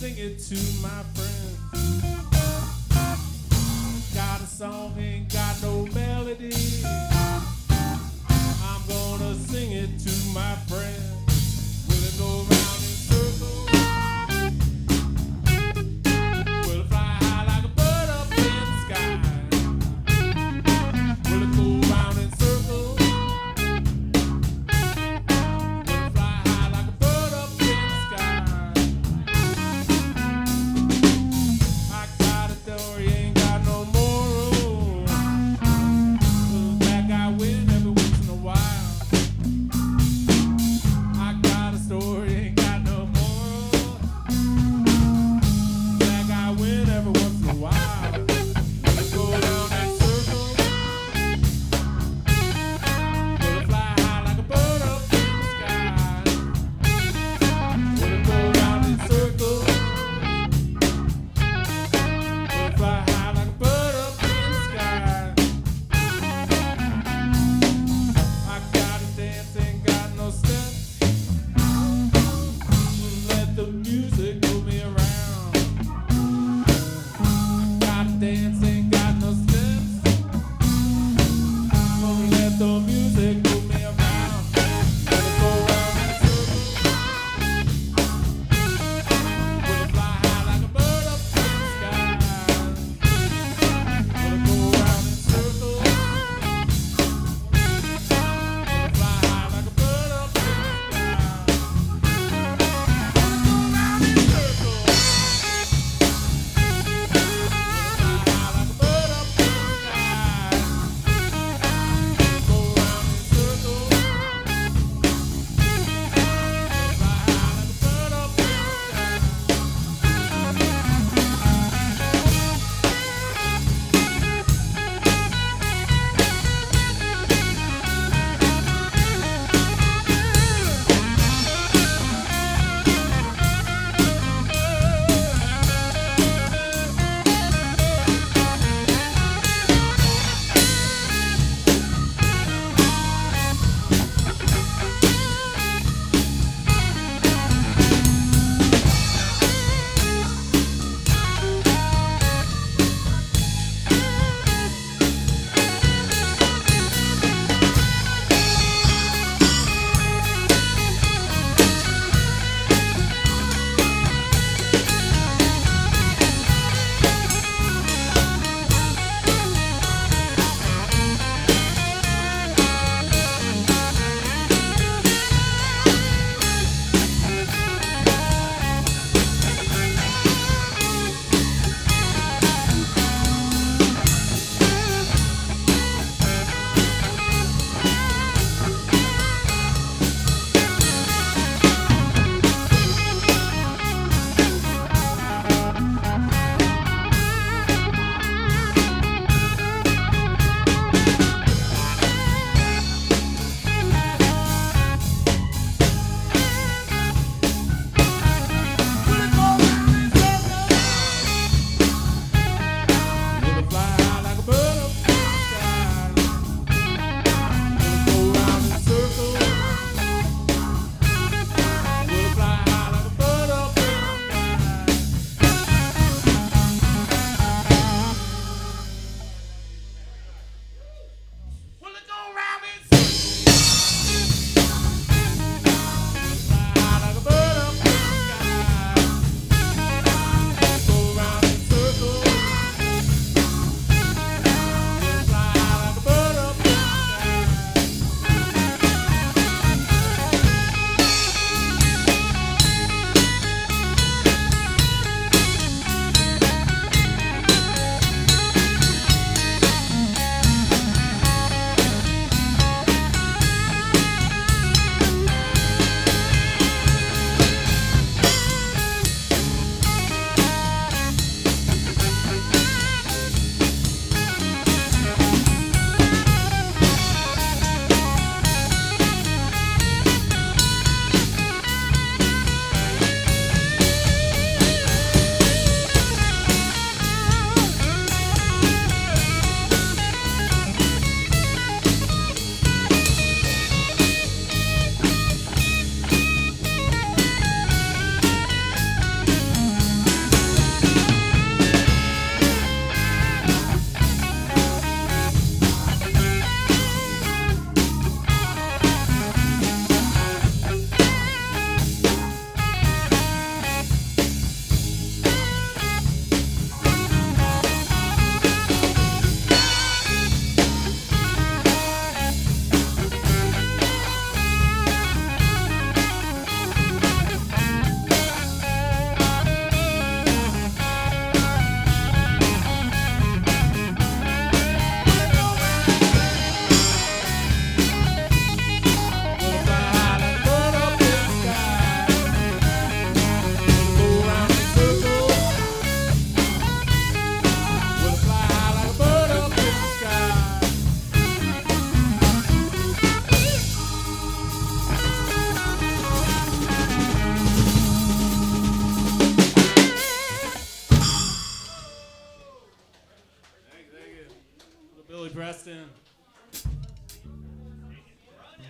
sing it to my friends. Got a song, ain't got no melody. I'm gonna sing it to my friends. Will it go round in circles? Will it fly high like a bird up in the sky? Will it go round in circles? Will it fly high like a bird up in the sky? I got a door, you ain't got no more room. That guy win every once in a while. I got a story, ain't Billy Preston.